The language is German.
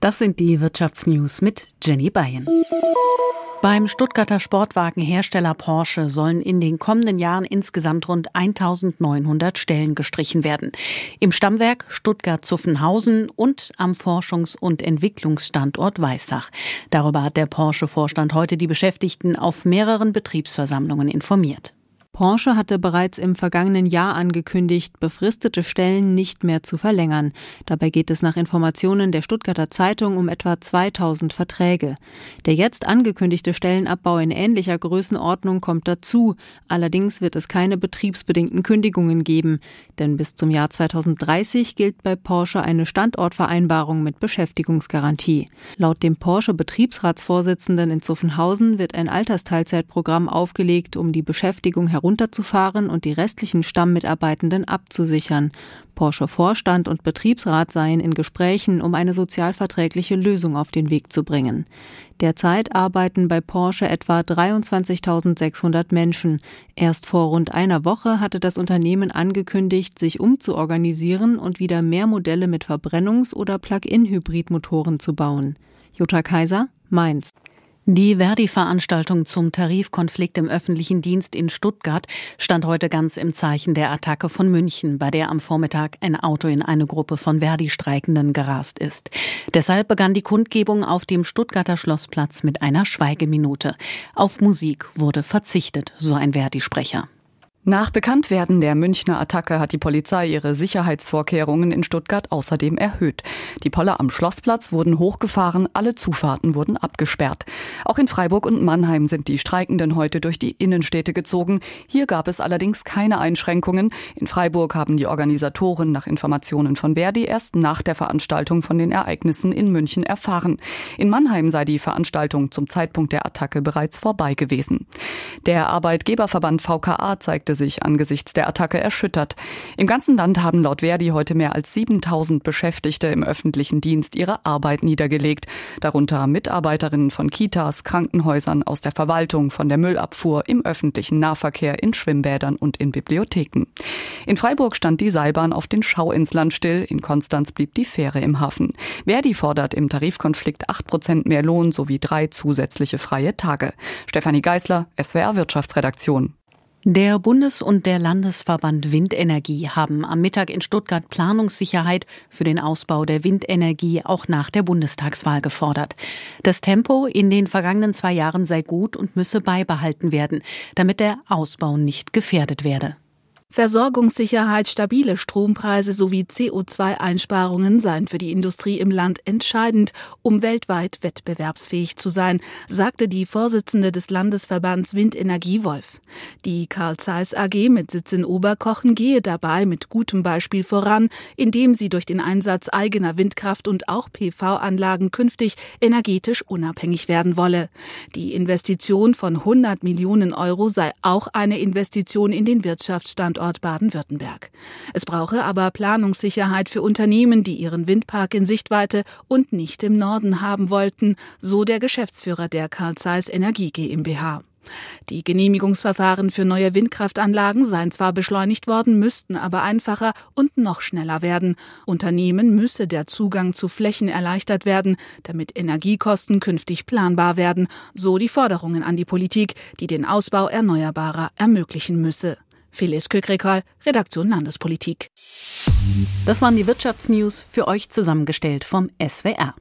Das sind die Wirtschaftsnews mit Jenny Beyen. Beim Stuttgarter Sportwagenhersteller Porsche sollen in den kommenden Jahren insgesamt rund 1900 Stellen gestrichen werden. Im Stammwerk Stuttgart-Zuffenhausen und am Forschungs- und Entwicklungsstandort Weissach. Darüber hat der Porsche-Vorstand heute die Beschäftigten auf mehreren Betriebsversammlungen informiert. Porsche hatte bereits im vergangenen Jahr angekündigt, befristete Stellen nicht mehr zu verlängern. Dabei geht es nach Informationen der Stuttgarter Zeitung um etwa 2000 Verträge. Der jetzt angekündigte Stellenabbau in ähnlicher Größenordnung kommt dazu. Allerdings wird es keine betriebsbedingten Kündigungen geben. Denn bis zum Jahr 2030 gilt bei Porsche eine Standortvereinbarung mit Beschäftigungsgarantie. Laut dem Porsche-Betriebsratsvorsitzenden in Zuffenhausen wird ein Altersteilzeitprogramm aufgelegt, um die Beschäftigung herunterzufahren und die restlichen Stammmitarbeitenden abzusichern. Porsche-Vorstand und Betriebsrat seien in Gesprächen, um eine sozialverträgliche Lösung auf den Weg zu bringen. Derzeit arbeiten bei Porsche etwa 23.600 Menschen. Erst vor rund einer Woche hatte das Unternehmen angekündigt, sich umzuorganisieren und wieder mehr Modelle mit Verbrennungs- oder Plug-in-Hybridmotoren zu bauen. Jutta Kaiser, Mainz. Die Verdi-Veranstaltung zum Tarifkonflikt im öffentlichen Dienst in Stuttgart stand heute ganz im Zeichen der Attacke von München, bei der am Vormittag ein Auto in eine Gruppe von Verdi-Streikenden gerast ist. Deshalb begann die Kundgebung auf dem Stuttgarter Schlossplatz mit einer Schweigeminute. Auf Musik wurde verzichtet, so ein Verdi-Sprecher. Nach Bekanntwerden der Münchner Attacke hat die Polizei ihre Sicherheitsvorkehrungen in Stuttgart außerdem erhöht. Die Poller am Schlossplatz wurden hochgefahren, alle Zufahrten wurden abgesperrt. Auch in Freiburg und Mannheim sind die Streikenden heute durch die Innenstädte gezogen. Hier gab es allerdings keine Einschränkungen. In Freiburg haben die Organisatoren nach Informationen von Verdi erst nach der Veranstaltung von den Ereignissen in München erfahren. In Mannheim sei die Veranstaltung zum Zeitpunkt der Attacke bereits vorbei gewesen. Der Arbeitgeberverband VKA zeigte sich angesichts der Attacke erschüttert. Im ganzen Land haben laut Verdi heute mehr als 7000 Beschäftigte im öffentlichen Dienst ihre Arbeit niedergelegt. Darunter Mitarbeiterinnen von Kitas, Krankenhäusern, aus der Verwaltung, von der Müllabfuhr, im öffentlichen Nahverkehr, in Schwimmbädern und in Bibliotheken. In Freiburg stand die Seilbahn auf den Schauinsland still, in Konstanz blieb die Fähre im Hafen. Verdi fordert im Tarifkonflikt 8% mehr Lohn sowie 3 zusätzliche freie Tage. Stefanie Geisler, SWR Wirtschaftsredaktion. Der Bundes- und der Landesverband Windenergie haben am Mittag in Stuttgart Planungssicherheit für den Ausbau der Windenergie auch nach der Bundestagswahl gefordert. Das Tempo in den vergangenen 2 Jahren sei gut und müsse beibehalten werden, damit der Ausbau nicht gefährdet werde. Versorgungssicherheit, stabile Strompreise sowie CO2-Einsparungen seien für die Industrie im Land entscheidend, um weltweit wettbewerbsfähig zu sein, sagte die Vorsitzende des Landesverbands Windenergie Wolf. Die Carl Zeiss AG mit Sitz in Oberkochen gehe dabei mit gutem Beispiel voran, indem sie durch den Einsatz eigener Windkraft und auch PV-Anlagen künftig energetisch unabhängig werden wolle. Die Investition von 100 Millionen Euro sei auch eine Investition in den Wirtschaftsstandort Baden-Württemberg. Es brauche aber Planungssicherheit für Unternehmen, die ihren Windpark in Sichtweite und nicht im Norden haben wollten, so der Geschäftsführer der Carl Zeiss Energie GmbH. Die Genehmigungsverfahren für neue Windkraftanlagen seien zwar beschleunigt worden, müssten aber einfacher und noch schneller werden. Unternehmen müsse der Zugang zu Flächen erleichtert werden, damit Energiekosten künftig planbar werden, so die Forderungen an die Politik, die den Ausbau Erneuerbarer ermöglichen müsse. Phyllis Kökrekal, Redaktion Landespolitik. Das waren die Wirtschaftsnews für euch zusammengestellt vom SWR.